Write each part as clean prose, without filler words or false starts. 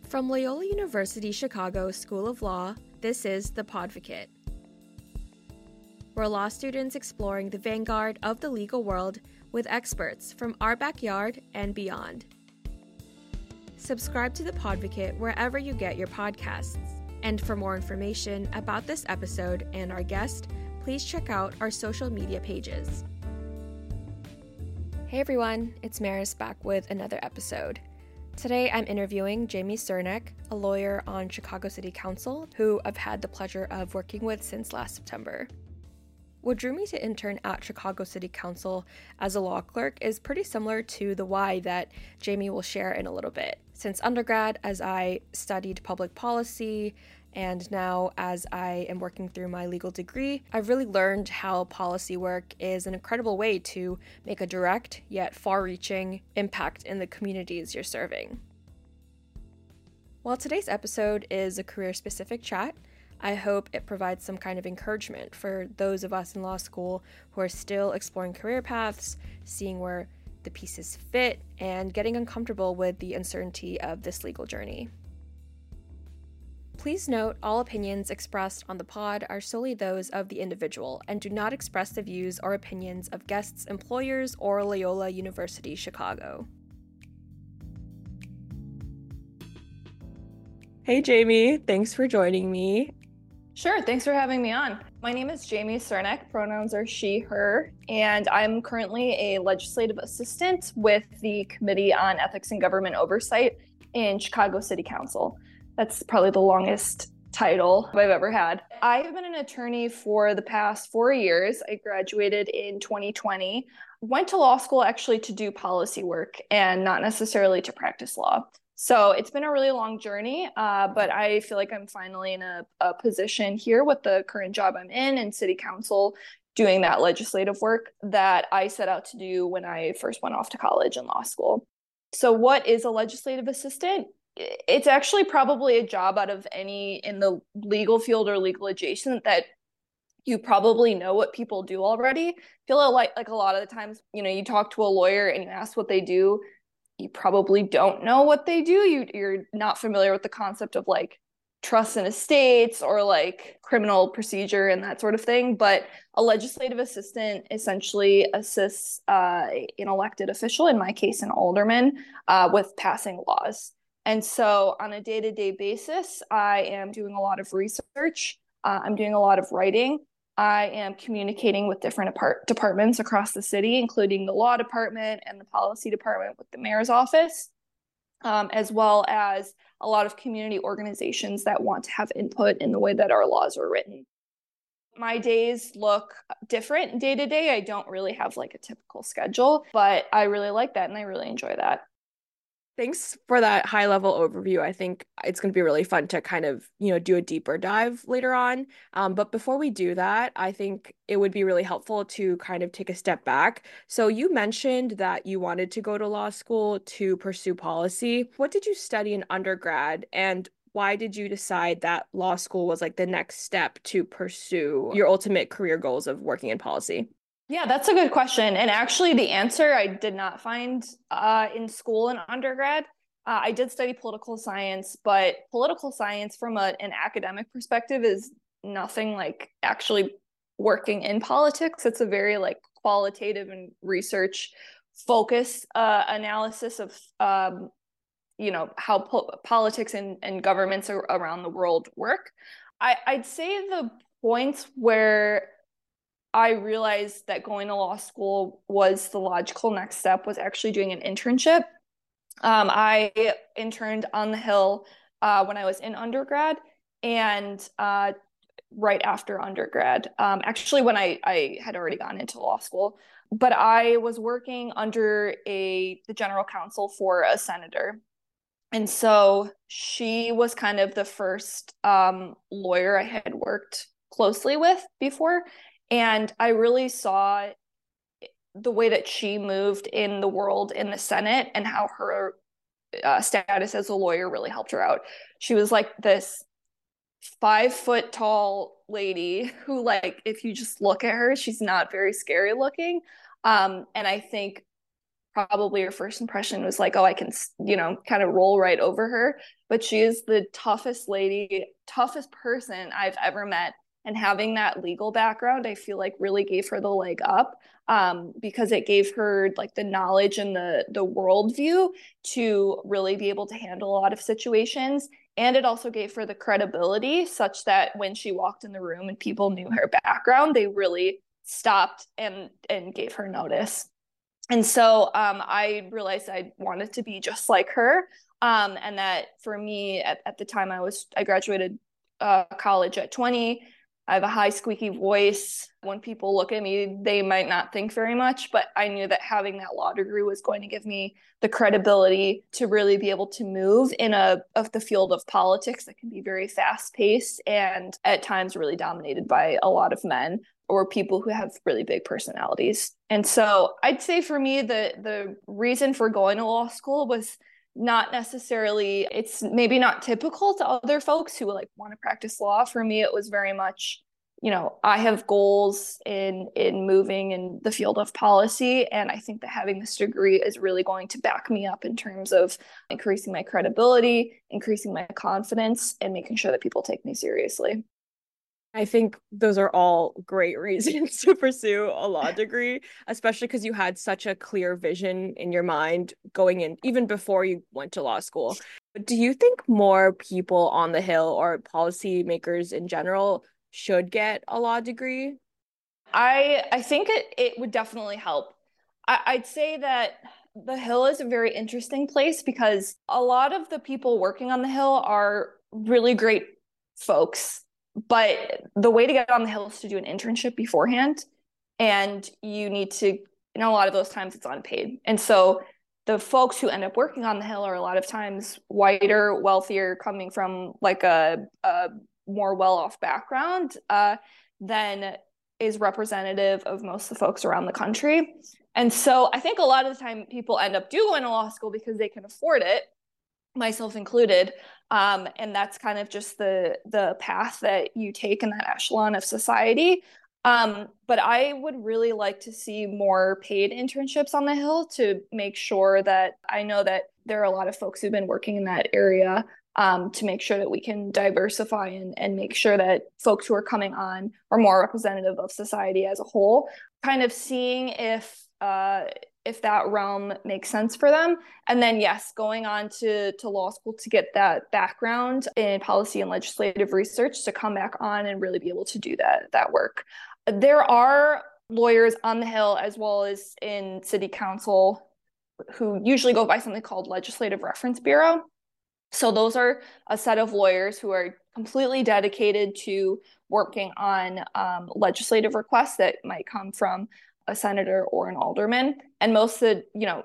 From Loyola University Chicago School of Law, this is The Podvocate. We're law students exploring the vanguard of the legal world with experts from our backyard and beyond. Subscribe to The Podvocate wherever you get your podcasts. And for more information about this episode and our guest, please check out our social media pages. Hey everyone, it's Maris back with another episode. Today I'm interviewing Jamie Cernek, a lawyer on Chicago City Council who I've had the pleasure of working with since last September. What drew me to intern at Chicago City Council as a law clerk is pretty similar to the why that Jamie will share in a little bit. Since undergrad, as I studied public policy, and now as I am working through my legal degree, I've really learned how policy work is an incredible way to make a direct yet far-reaching impact in the communities you're serving. While today's episode is a career-specific chat, I hope it provides some kind of encouragement for those of us in law school who are still exploring career paths, seeing where the pieces fit, and getting uncomfortable with the uncertainty of this legal journey. Please note, all opinions expressed on the pod are solely those of the individual and do not express the views or opinions of guests, employers, or Loyola University Chicago. Hey Jamie, thanks for joining me. Sure, thanks for having me on. My name is Jamie Cernek, pronouns are she, her, and I'm currently a legislative assistant with the Committee on Ethics and Government Oversight in Chicago City Council. That's probably the longest title I've ever had. I have been an attorney for the past 4 years. I graduated in 2020, went to law school actually to do policy work and not necessarily to practice law. So it's been a really long journey, but I feel like I'm finally in a position here with the current job I'm in City Council, doing that legislative work that I set out to do when I first went off to college and law school. So what is a legislative assistant? It's actually probably a job out of any in the legal field or legal adjacent that you probably know what people do already. I feel like a lot of the times, you talk to a lawyer and you ask what they do, you probably don't know what they do. You're not familiar with the concept of like trusts and estates or like criminal procedure and that sort of thing. But a legislative assistant essentially assists an elected official, in my case, an alderman, with passing laws. And so on a day-to-day basis, I am doing a lot of research. I'm doing a lot of writing. I am communicating with different departments across the city, including the law department and the policy department with the mayor's office, as well as a lot of community organizations that want to have input in the way that our laws are written. My days look different day to day. I don't really have like a typical schedule, but I really like that and I really enjoy that. Thanks for that high-level overview. I think it's going to be really fun to kind of, do a deeper dive later on. But before we do that, I think it would be really helpful to kind of take a step back. So you mentioned that you wanted to go to law school to pursue policy. What did you study in undergrad, and why did you decide that law school was like the next step to pursue your ultimate career goals of working in policy? Yeah, that's a good question. And actually, the answer I did not find in school in undergrad. I did study political science, but political science from an academic perspective is nothing like actually working in politics. It's a very like qualitative and research focused analysis of how politics and governments around the world work. I'd say the points where I realized that going to law school was the logical next step was actually doing an internship. I interned on the Hill when I was in undergrad and right after undergrad, actually when I had already gone into law school, but I was working under the general counsel for a senator. And so she was kind of the first lawyer I had worked closely with before. And I really saw the way that she moved in the world in the Senate and how her status as a lawyer really helped her out. She was like this 5 foot tall lady who, like, if you just look at her, she's not very scary looking. And I think probably your first impression was like, oh, I can, kind of roll right over her. But she is the toughest lady, toughest person I've ever met. And having that legal background, I feel like really gave her the leg up, because it gave her like the knowledge and the worldview to really be able to handle a lot of situations. And it also gave her the credibility such that when she walked in the room and people knew her background, they really stopped and gave her notice. And so I realized I wanted to be just like her. And that for me at the time I graduated college at 20. I have a high squeaky voice. When people look at me, they might not think very much, but I knew that having that law degree was going to give me the credibility to really be able to move in of the field of politics that can be very fast paced and at times really dominated by a lot of men or people who have really big personalities. And so I'd say for me, the reason for going to law school was not necessarily, it's maybe not typical to other folks who like want to practice law. For me, it was very much, I have goals in moving in the field of policy. And I think that having this degree is really going to back me up in terms of increasing my credibility, increasing my confidence, and making sure that people take me seriously. I think those are all great reasons to pursue a law degree, especially because you had such a clear vision in your mind going in, even before you went to law school. But do you think more people on the Hill or policymakers in general should get a law degree? I think it would definitely help. I'd say that the Hill is a very interesting place because a lot of the people working on the Hill are really great folks. But the way to get on the Hill is to do an internship beforehand. And you need to, a lot of those times it's unpaid. And so the folks who end up working on the Hill are a lot of times whiter, wealthier, coming from like a more well-off background than is representative of most of the folks around the country. And so I think a lot of the time people end up going to law school because they can afford it, myself included. And that's kind of just the path that you take in that echelon of society. But I would really like to see more paid internships on the Hill to make sure that I know that there are a lot of folks who've been working in that area, to make sure that we can diversify and make sure that folks who are coming on are more representative of society as a whole, kind of seeing if that realm makes sense for them. And then, yes, going on to law school to get that background in policy and legislative research to come back on and really be able to do that work. There are lawyers on the Hill as well as in city council who usually go by something called Legislative Reference Bureau. So those are a set of lawyers who are completely dedicated to working on legislative requests that might come from a senator or an alderman. And most of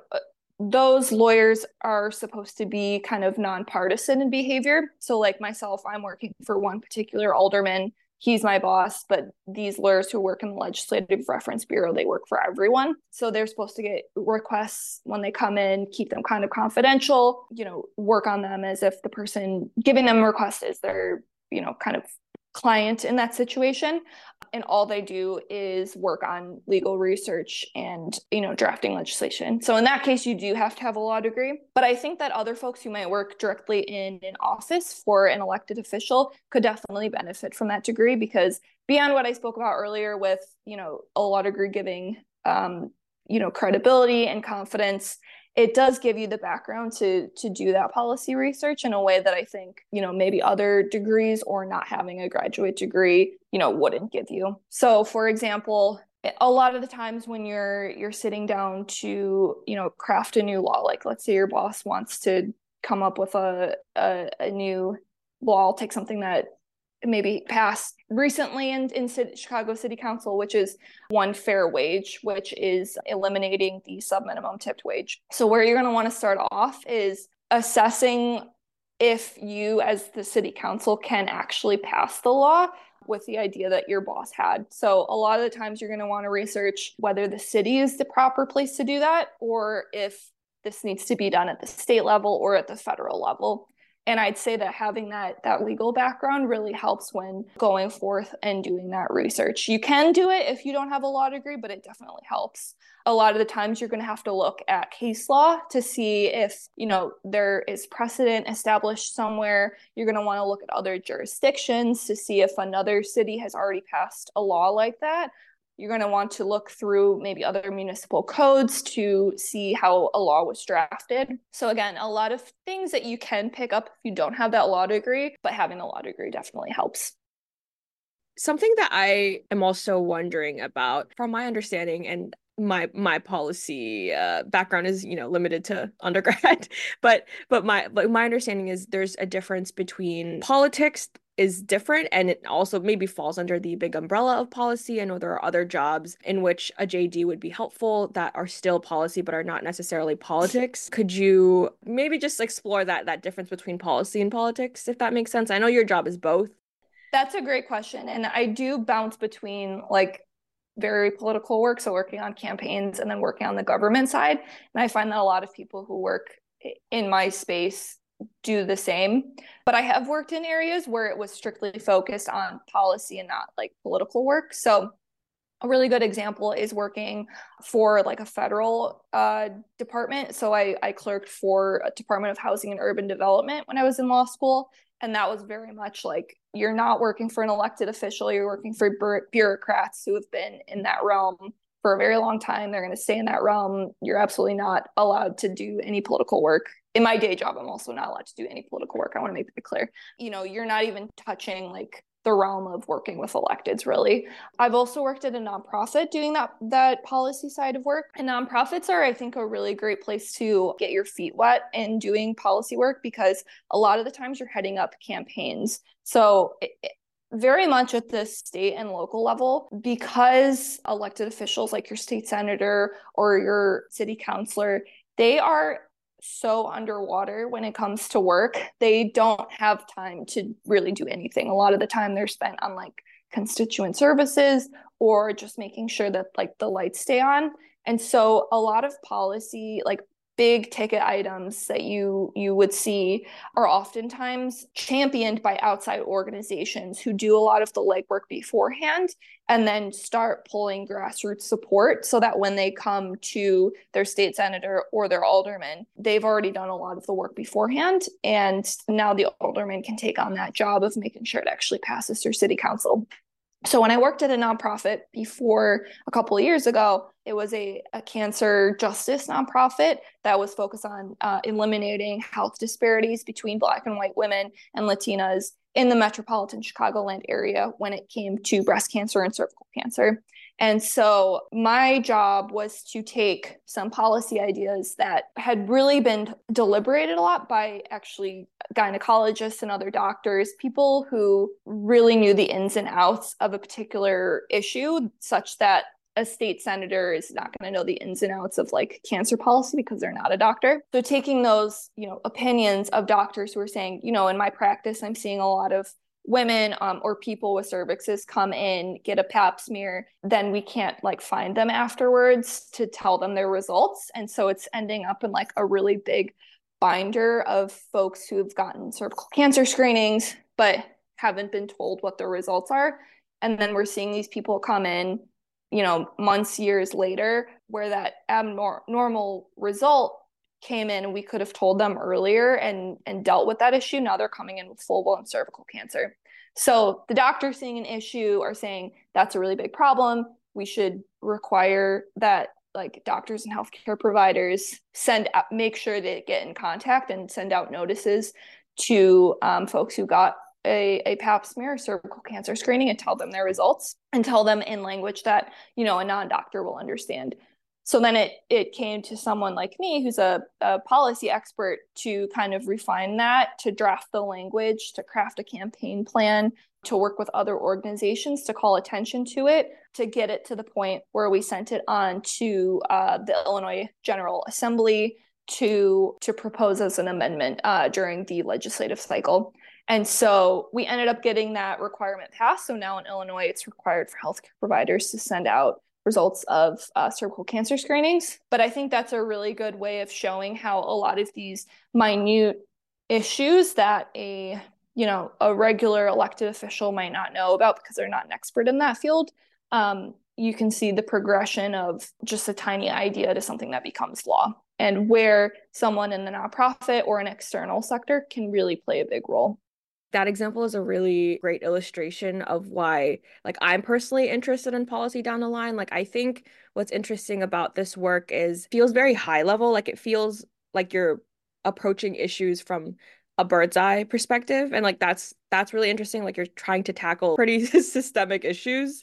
those lawyers are supposed to be kind of nonpartisan in behavior. So like myself, I'm working for one particular alderman. He's my boss, but these lawyers who work in the Legislative Reference Bureau, they work for everyone. So they're supposed to get requests when they come in, keep them kind of confidential, work on them as if the person giving them a request is their, kind of client in that situation. And all they do is work on legal research and, drafting legislation. So in that case, you do have to have a law degree. But I think that other folks who might work directly in an office for an elected official could definitely benefit from that degree, because beyond what I spoke about earlier with, a law degree giving, credibility and confidence, it does give you the background to do that policy research in a way that I think, maybe other degrees or not having a graduate degree, wouldn't give you. So for example, a lot of the times when you're sitting down to, craft a new law, like let's say your boss wants to come up with a new law, I'll take something that maybe passed recently in Chicago City Council, which is one fair wage, which is eliminating the subminimum tipped wage. So where you're going to want to start off is assessing if you as the city council can actually pass the law with the idea that your boss had. So a lot of the times you're going to want to research whether the city is the proper place to do that, or if this needs to be done at the state level or at the federal level. And I'd say that having that legal background really helps when going forth and doing that research. You can do it if you don't have a law degree, but it definitely helps. A lot of the times you're going to have to look at case law to see if, there is precedent established somewhere. You're going to want to look at other jurisdictions to see if another city has already passed a law like that. You're going to want to look through maybe other municipal codes to see how a law was drafted. So again, a lot of things that you can pick up if you don't have that law degree, but having a law degree definitely helps. Something that I am also wondering about, from my understanding, and my policy background is limited to undergrad, but my understanding is there's a difference between politics is different, and it also maybe falls under the big umbrella of policy. I know there are other jobs in which a JD would be helpful that are still policy but are not necessarily politics. Could you maybe just explore that difference between policy and politics, if that makes sense? I know your job is both. That's a great question. And I do bounce between very political work, so working on campaigns and then working on the government side. And I find that a lot of people who work in my space do the same. But I have worked in areas where it was strictly focused on policy and not political work. So a really good example is working for a federal department. So I clerked for a Department of Housing and Urban Development when I was in law school. And that was very much you're not working for an elected official, you're working for bureaucrats who have been in that realm for a very long time. They're going to stay in that realm. You're absolutely not allowed to do any political work. In my day job, I'm also not allowed to do any political work. I want to make that clear. You're not even touching the realm of working with electeds, really. I've also worked at a nonprofit doing that policy side of work. And nonprofits are, I think, a really great place to get your feet wet in doing policy work, because a lot of the times you're heading up campaigns. So very much at the state and local level, because elected officials like your state senator or your city councilor, they are so underwater when it comes to work. They don't have time to really do anything. A lot of the time they're spent on constituent services or just making sure that the lights stay on. And so a lot of policy, big ticket items that you would see are oftentimes championed by outside organizations who do a lot of the legwork beforehand and then start pulling grassroots support so that when they come to their state senator or their alderman, they've already done a lot of the work beforehand. And now the alderman can take on that job of making sure it actually passes through city council. So when I worked at a nonprofit before a couple of years ago, it was a cancer justice nonprofit that was focused on eliminating health disparities between Black and white women and Latinas in the metropolitan Chicagoland area when it came to breast cancer and cervical cancer. And so my job was to take some policy ideas that had really been deliberated a lot by actually gynecologists and other doctors, people who really knew the ins and outs of a particular issue, such that a state senator is not going to know the ins and outs of cancer policy because they're not a doctor. So taking those, opinions of doctors who are saying, in my practice, I'm seeing a lot of women or people with cervixes come in, get a pap smear, then we can't find them afterwards to tell them their results. And so it's ending up in a really big binder of folks who have gotten cervical cancer screenings, but haven't been told what the results are. And then we're seeing these people come in, months, years later, where that abnormal result came in and we could have told them earlier and dealt with that issue. Now they're coming in with full-blown cervical cancer. So the doctors seeing an issue are saying that's a really big problem. We should require that doctors and healthcare providers make sure they get in contact and send out notices to folks who got a pap smear, cervical cancer screening, and tell them their results and tell them in language that, a non-doctor will understand. So then it came to someone like me, who's a policy expert, to kind of refine that, to draft the language, to craft a campaign plan, to work with other organizations to call attention to it, to get it to the point where we sent it on to the Illinois General Assembly to propose as an amendment during the legislative cycle. And so we ended up getting that requirement passed. So now in Illinois, it's required for healthcare providers to send out results of cervical cancer screenings. But I think that's a really good way of showing how a lot of these minute issues that a regular elected official might not know about because they're not an expert in that field. You can see the progression of just a tiny idea to something that becomes law, and where someone in the nonprofit or an external sector can really play a big role. That example is a really great illustration of why, like, I'm personally interested in policy down the line. Like, I think what's interesting about this work is feels very high level. Like, it feels like you're approaching issues from a bird's eye perspective. And like that's really interesting. Like you're trying to tackle pretty systemic issues,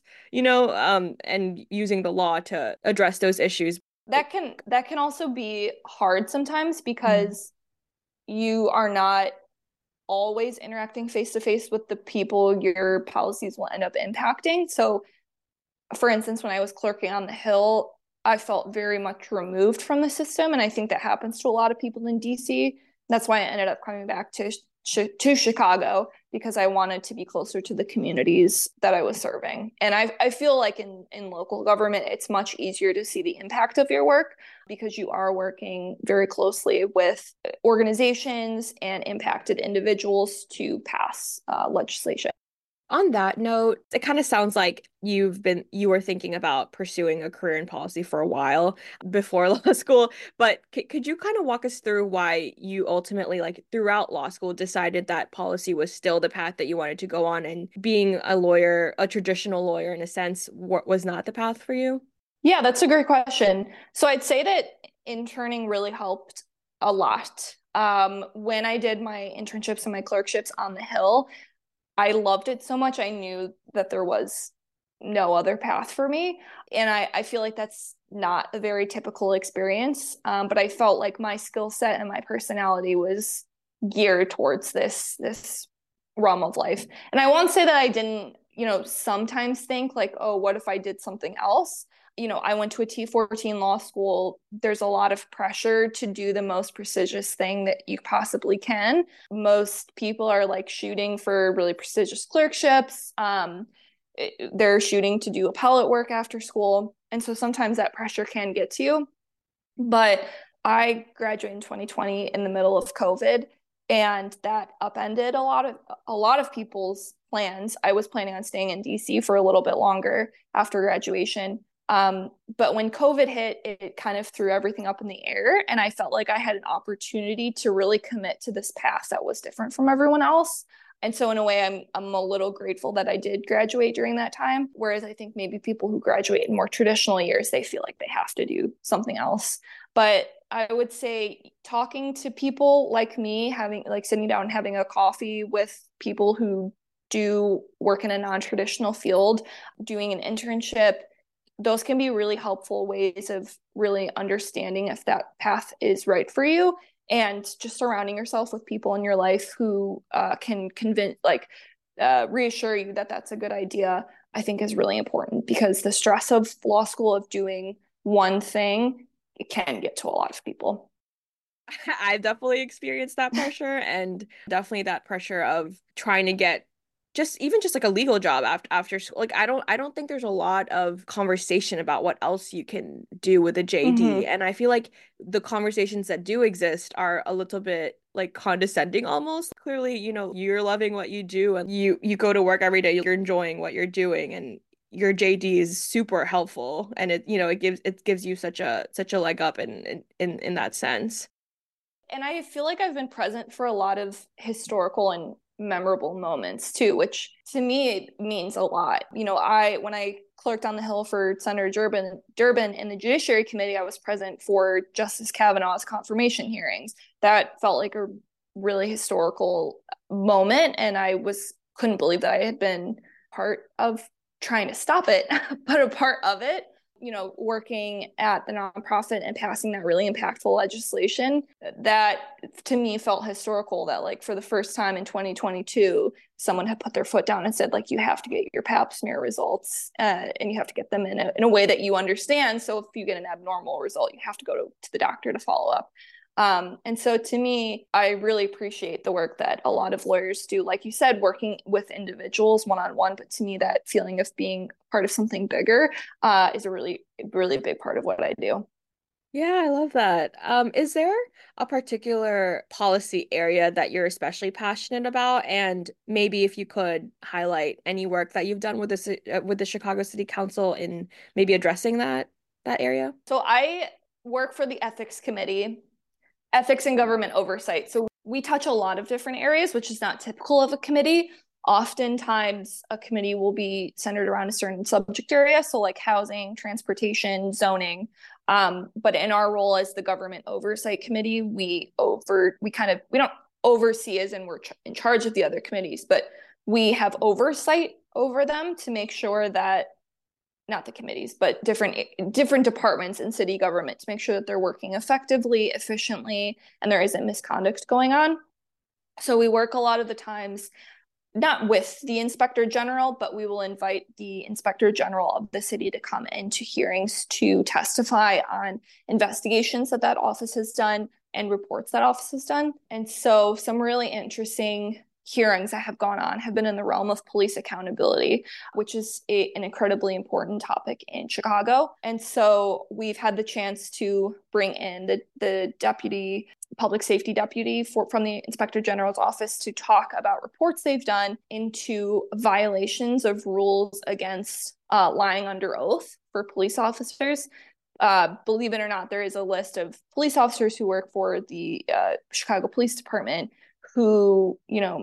and using the law to address those issues. That can also be hard sometimes Mhm. because you are not always interacting face to face with the people your policies will end up impacting. So, for instance, when I was clerking on the Hill, I felt very much removed from the system. And I think that happens to a lot of people in DC. That's why I ended up coming back to Chicago, because I wanted to be closer to the communities that I was serving. And I feel like in local government, it's much easier to see the impact of your work because you are working very closely with organizations and impacted individuals to pass legislation. On that note, it kind of sounds like you were thinking about pursuing a career in policy for a while before law school, but could you kind of walk us through why you ultimately, like throughout law school, decided that policy was still the path that you wanted to go on, and being a lawyer, a traditional lawyer in a sense, was not the path for you? Yeah, that's a great question. So I'd say that interning really helped a lot. When I did my internships and my clerkships on the Hill, I loved it so much. I knew that there was no other path for me. And I feel like that's not a very typical experience. But I felt like my skill set and my personality was geared towards this realm of life. And I won't say that I didn't, sometimes think like, oh, what if I did something else? I went to a T14 law school. There's a lot of pressure to do the most prestigious thing that you possibly can. Most people are like shooting for really prestigious clerkships. They're shooting to do appellate work after school. And so sometimes that pressure can get to you. But I graduated in 2020 in the middle of COVID, and that upended a lot of people's plans. I was planning on staying in DC for a little bit longer after graduation. But when COVID hit, it kind of threw everything up in the air. And I felt like I had an opportunity to really commit to this path that was different from everyone else. And so in a way, I'm a little grateful that I did graduate during that time. Whereas I think maybe people who graduate in more traditional years, they feel like they have to do something else. But I would say talking to people like me, having like sitting down and having a coffee with people who do work in a non-traditional field, doing an internship, those can be really helpful ways of really understanding if that path is right for you, and just surrounding yourself with people in your life who can convince, like, reassure you that that's a good idea, I think is really important, because the stress of law school of doing one thing, it can get to a lot of people. I've definitely experienced that pressure, and definitely that pressure of trying to get just like a legal job after school. Like I don't think there's a lot of conversation about what else you can do with a JD. Mm-hmm. And I feel like the conversations that do exist are a little bit like condescending almost. Clearly, you're loving what you do, and you go to work every day, you're enjoying what you're doing, and your JD is super helpful, and it gives you such a leg up in that sense. And I feel like I've been present for a lot of historical and memorable moments too, which to me it means a lot. I when I clerked on the Hill for Senator Durbin in the Judiciary Committee, I was present for Justice Kavanaugh's confirmation hearings. That felt like a really historical moment, and I was couldn't believe that I had been part of trying to stop it, but a part of it. Working at the nonprofit and passing that really impactful legislation, that to me felt historical, that like for the first time in 2022, someone had put their foot down and said, like, you have to get your pap smear results, and you have to get them in a way that you understand. So if you get an abnormal result, you have to go to the doctor to follow up. And so to me, I really appreciate the work that a lot of lawyers do, like you said, working with individuals one-on-one. But to me, that feeling of being part of something bigger is a really, really big part of what I do. Yeah, I love that. Is there a particular policy area that you're especially passionate about? And maybe if you could highlight any work that you've done with with the Chicago City Council in maybe addressing that area? So I work for the ethics committee, ethics and government oversight. So we touch a lot of different areas, which is not typical of a committee. Oftentimes, a committee will be centered around a certain subject area, so like housing, transportation, zoning. But in our role as the government oversight committee, we don't oversee as in we're in charge of the other committees, but we have oversight over them to make sure that not the committees, but different departments in city government to make sure that they're working effectively, efficiently, and there isn't misconduct going on. So we work a lot of the times not with the inspector general, but we will invite the inspector general of the city to come into hearings to testify on investigations that office has done and reports that office has done. And so some really interesting hearings that have gone on have been in the realm of police accountability, which is an incredibly important topic in Chicago. And so we've had the chance to bring in the deputy public safety deputy from the inspector general's office to talk about reports they've done into violations of rules against lying under oath for police officers. Believe it or not, there is a list of police officers who work for the Chicago Police Department who,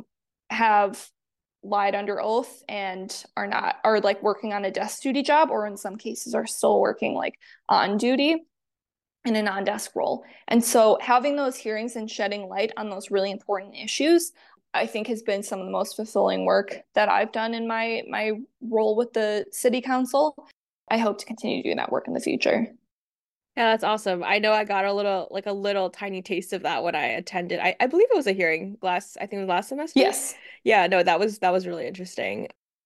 have lied under oath and are like working on a desk duty job, or in some cases are still working like on duty in a non-desk role. And so having those hearings and shedding light on those really important issues, I think has been some of the most fulfilling work that I've done in my role with the city council. I hope to continue doing that work in the future. Yeah, that's awesome. I know I got a little tiny taste of that when I attended. I believe it was a hearing I think it was last semester. Yes. Yeah, no, that was really interesting.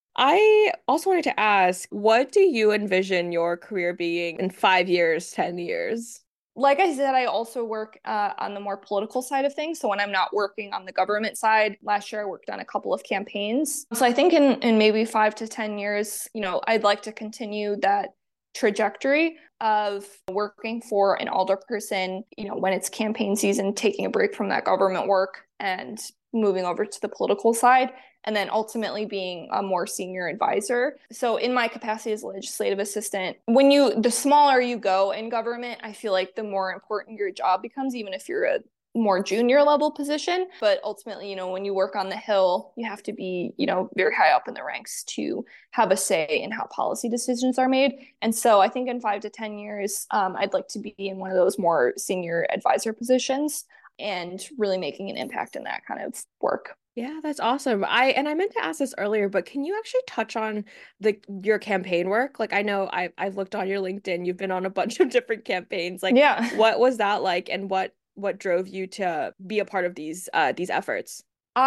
I also wanted to ask, what do you envision your career being in 5 years, 10 years? Like I said, I also work on the more political side of things. So when I'm not working on the government side, last year I worked on a couple of campaigns. So I think in maybe 5 to 10 years, I'd like to continue that trajectory of working for an alderperson, when it's campaign season, taking a break from that government work and moving over to the political side, and then ultimately being a more senior advisor. So in my capacity as a legislative assistant, the smaller you go in government, I feel like the more important your job becomes, even if you're a more junior level position. But ultimately, when you work on the Hill, you have to be, very high up in the ranks to have a say in how policy decisions are made. And so I think in 5 to 10 years, I'd like to be in one of those more senior advisor positions and really making an impact in that kind of work. Yeah, that's awesome. I meant to ask this earlier, but can you actually touch on your campaign work? Like I know I've looked on your LinkedIn, you've been on a bunch of different campaigns. Like Yeah. what was that like and what drove you to be a part of these efforts?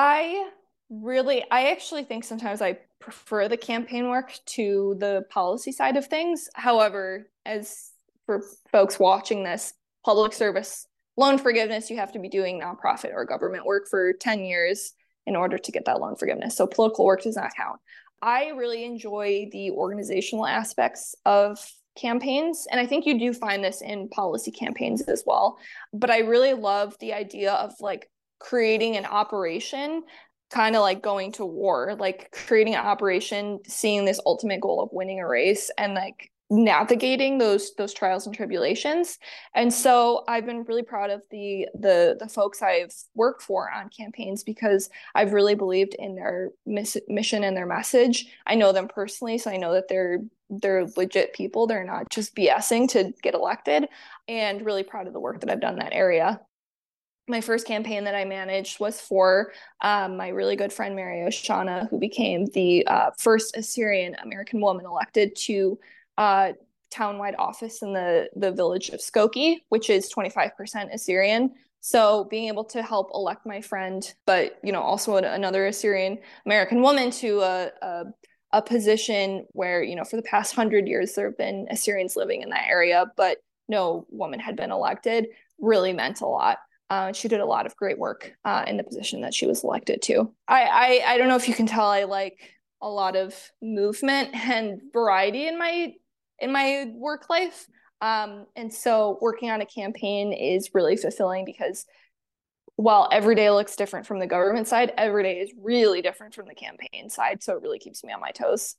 I actually think sometimes I prefer the campaign work to the policy side of things. However, as for folks watching this, public service loan forgiveness, you have to be doing nonprofit or government work for 10 years in order to get that loan forgiveness. So political work does not count. I really enjoy the organizational aspects of campaigns, and I think you do find this in policy campaigns as well. But I really love the idea of like creating an operation, kind of like going to war, like creating an operation, seeing this ultimate goal of winning a race and like navigating those trials and tribulations. And so I've been really proud of the folks I've worked for on campaigns because I've really believed in their mission and their message. I know them personally, so I know that they're legit people. They're not just BSing to get elected, and really proud of the work that I've done in that area. My first campaign that I managed was for my really good friend Mary Oshana, who became the first Assyrian American woman elected to townwide office in the village of Skokie, which is 25% Assyrian. So being able to help elect my friend, but also another Assyrian American woman to a position where for the past 100 years there have been Assyrians living in that area, but no woman had been elected, really meant a lot. She did a lot of great work in the position that she was elected to. I don't know if you can tell, I like a lot of movement and variety in my work life. And so working on a campaign is really fulfilling because while every day looks different from the government side, every day is really different from the campaign side. So it really keeps me on my toes.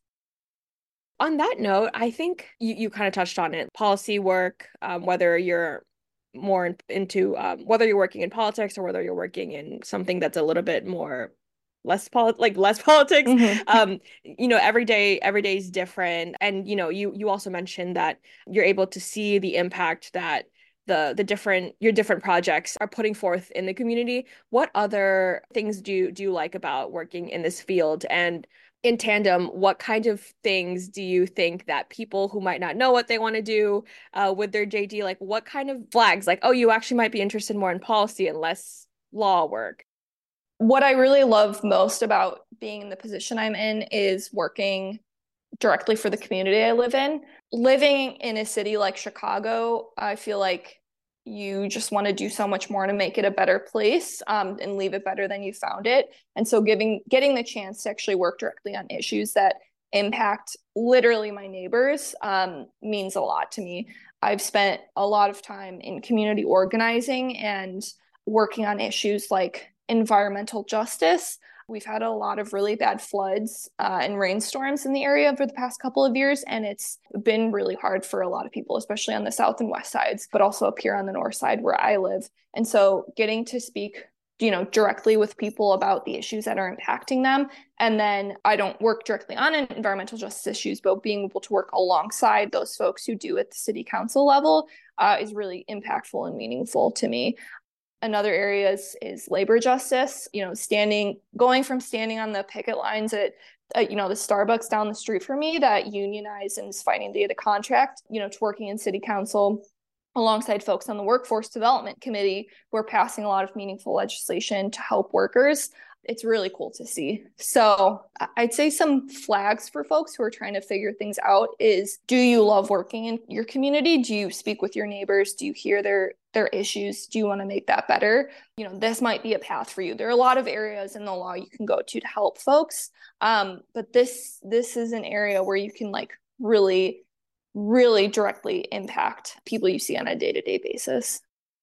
On that note, I think you kind of touched on it. Policy work, whether you're more into whether you're working in politics or whether you're working in something that's a little bit more less politics. Every day is different. And you also mentioned that you're able to see the impact that your different projects are putting forth in the community. What other things do you like about working in this field? And in tandem, what kind of things do you think that people who might not know what they want to do with their JD, like what kind of flags, like, oh, you actually might be interested more in policy and less law work? What I really love most about being in the position I'm in is working directly for the community I live in. Living in a city like Chicago, I feel like you just want to do so much more to make it a better place, and leave it better than you found it. And so getting the chance to actually work directly on issues that impact literally my neighbors means a lot to me. I've spent a lot of time in community organizing and working on issues like environmental justice. We've had a lot of really bad floods and rainstorms in the area over the past couple of years, and it's been really hard for a lot of people, especially on the south and west sides, but also up here on the north side where I live. And so getting to speak, directly with people about the issues that are impacting them. And then I don't work directly on environmental justice issues, but being able to work alongside those folks who do at the city council level is really impactful and meaningful to me. Another area is labor justice, going from standing on the picket lines at the Starbucks down the street for me that unionized and is fighting to get a contract, to working in city council alongside folks on the workforce development committee who are passing a lot of meaningful legislation to help workers. It's really cool to see. So I'd say some flags for folks who are trying to figure things out is, do you love working in your community? Do you speak with your neighbors? Do you hear their issues? Do you want to make that better? This might be a path for you. There are a lot of areas in the law you can go to help folks. But this is an area where you can really, really directly impact people you see on a day-to-day basis.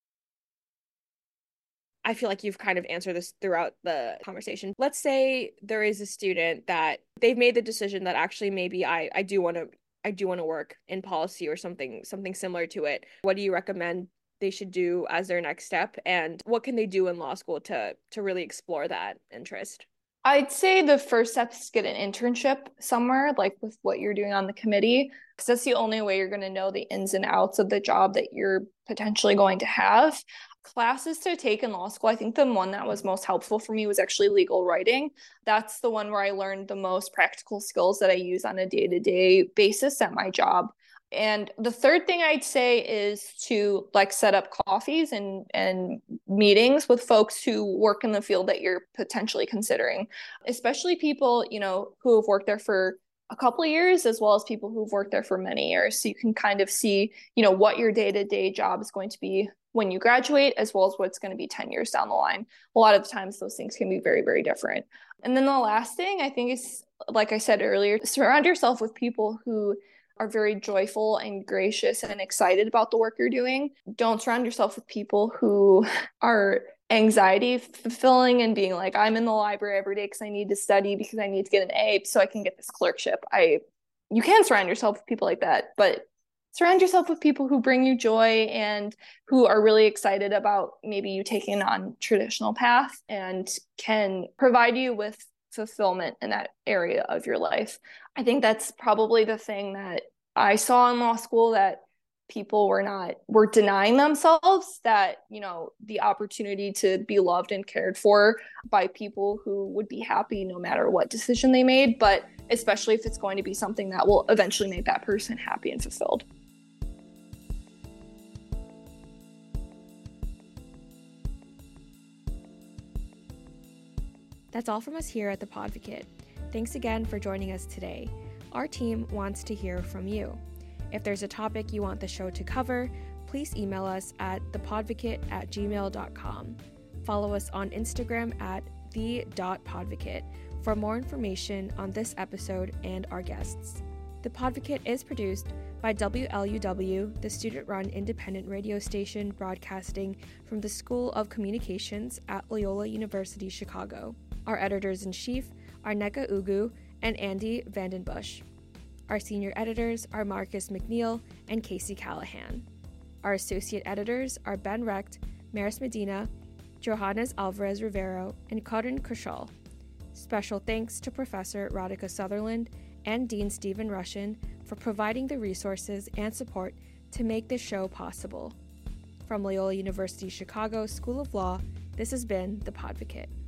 I feel like you've kind of answered this throughout the conversation. Let's say there is a student that they've made the decision that actually maybe I do want to work in policy or something similar to it. What do you recommend they should do as their next step, and what can they do in law school to really explore that interest? I'd say the first step is to get an internship somewhere, like with what you're doing on the committee, because that's the only way you're going to know the ins and outs of the job that you're potentially going to have. Classes to take in law school, I think the one that was most helpful for me was actually legal writing. That's the one where I learned the most practical skills that I use on a day-to-day basis at my job. And the third thing I'd say is to set up coffees and meetings with folks who work in the field that you're potentially considering, especially people, who have worked there for a couple of years, as well as people who've worked there for many years. So you can kind of see, what your day-to-day job is going to be when you graduate, as well as what's going to be 10 years down the line. A lot of the times those things can be very, very different. And then the last thing I think is, like I said earlier, surround yourself with people who are very joyful and gracious and excited about the work you're doing. Don't surround yourself with people who are anxiety fulfilling and being like, I'm in the library every day because I need to study, because I need to get an A so I can get this clerkship. You can surround yourself with people like that, but surround yourself with people who bring you joy and who are really excited about maybe you taking on traditional path and can provide you with fulfillment in that area of your life. I think that's probably the thing that I saw in law school, that people were denying themselves that, the opportunity to be loved and cared for by people who would be happy no matter what decision they made, but especially if it's going to be something that will eventually make that person happy and fulfilled. That's all from us here at The Podvocate. Thanks again for joining us today. Our team wants to hear from you. If there's a topic you want the show to cover, please email us at thepodvocate@gmail.com. Follow us on Instagram at the.podvocate for more information on this episode and our guests. The Podvocate is produced by WLUW, the student-run independent radio station broadcasting from the School of Communications at Loyola University Chicago. Our editors-in-chief are Neka Ugu and Andy Vandenbush. Our senior editors are Marcus McNeil and Casey Callahan. Our associate editors are Ben Recht, Maris Medina, Johannes Alvarez Rivero, and Karin Kushal. Special thanks to Professor Radhika Sutherland and Dean Stephen Russian for providing the resources and support to make this show possible. From Loyola University Chicago School of Law, this has been The Podvocate.